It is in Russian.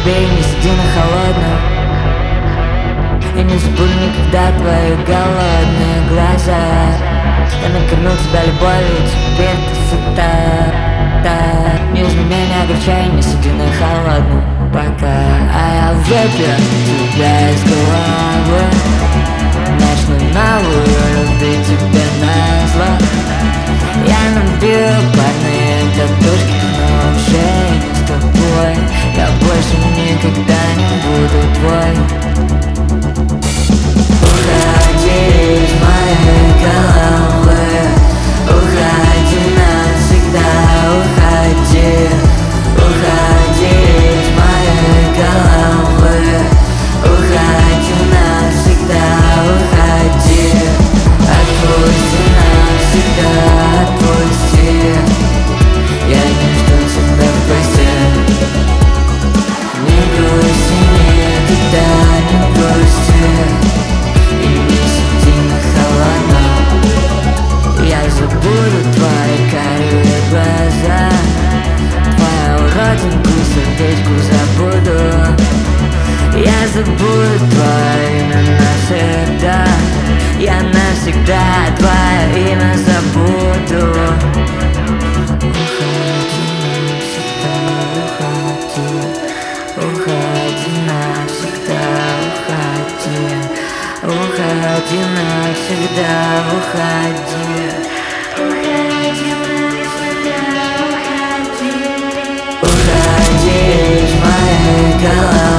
Бей, не сиди на холодном. Я не забуду никогда твои голодные глаза. Я накормил тебя любовью, теперь ты сыта. Не изменяй, не огорчай, не сиди на холодном пока. А я выпью тебя из головы, начну новую любить тебя назло. Я набью парные татушки на шее с тобой. Я больше никогда не буду твой. Уходи из моей головы, уходи навсегда, уходи. Уходи из моей головы, уходи навсегда, уходи. Отпусти навсегда, отпусти. Я не жду тебя в постель. Не грусти, никогда не грусти. И не сиди на холодном. Я забуду твои карие глаза, твою родинку, сердечку забуду. Я забуду твое имя навсегда. Я навсегда твое имя забуду. Уходи навсегда, уходи. Уходи навсегда, уходи. Уходи навсегда, уходи. Уходи из моей головы.